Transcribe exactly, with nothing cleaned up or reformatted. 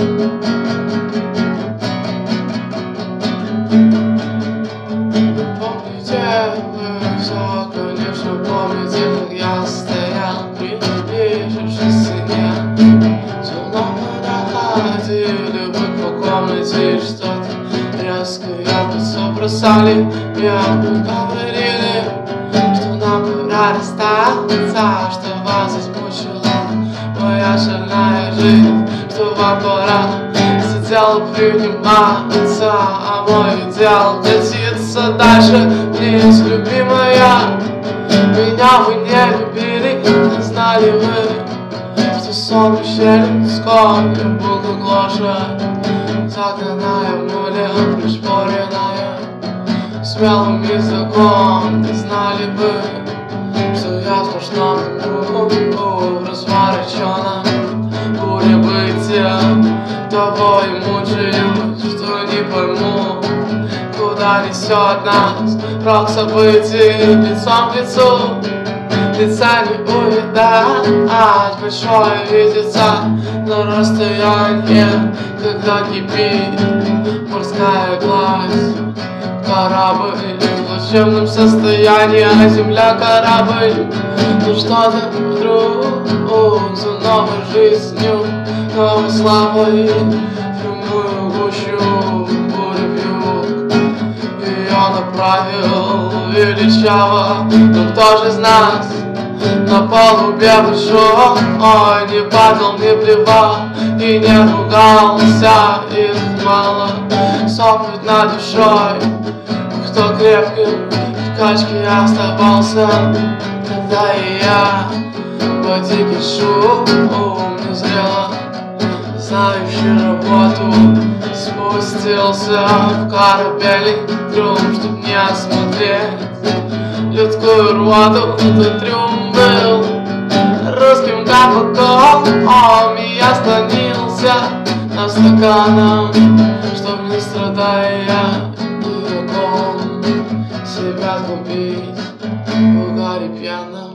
Помните вы все, конечно, помните, как я стоял при бежевшей стене. Словно мы доходили вы по комнате, что-то резкое в лицо бросали. Мне вы говорили, что нам пора расстаться, что вас измучила моя шальная жизнь, что вам пора сидела приниматься, а мой идеал катится дальше вниз. Любимая, меня вы не любили, не знали вы, что сон пещерный скот был как лошадь, загнанная в муле, пришпоренная смелым языком. Не знали бы, что я в сплошном кругу, в развороченном буре бытия. Того и мучаюсь, что не пойму, куда несет нас рок событий. Лицом к лицу, лица не увидать, большое видится на расстоянии, когда кипит морская гладь. Корабль в плачевном состоянии, а земля корабль. Ну что-то вдруг за новой жизнью, новой славой, прямую гущу буря вьюг. Ее направил величаво, но кто же из нас на палубе большой не падал, не плевал и не ругался? Их мало, сопнуть над душой, кто крепким в качке оставался. Когда и я в воде кишу, не зрело знающий работу, спустился в корабельный трюм, чтоб не осмотреть людскую рвоту. Этот трюм был русским кабаком, и я склонился над стаканом, чтоб не страдая языком себя губить в угаре пьяном.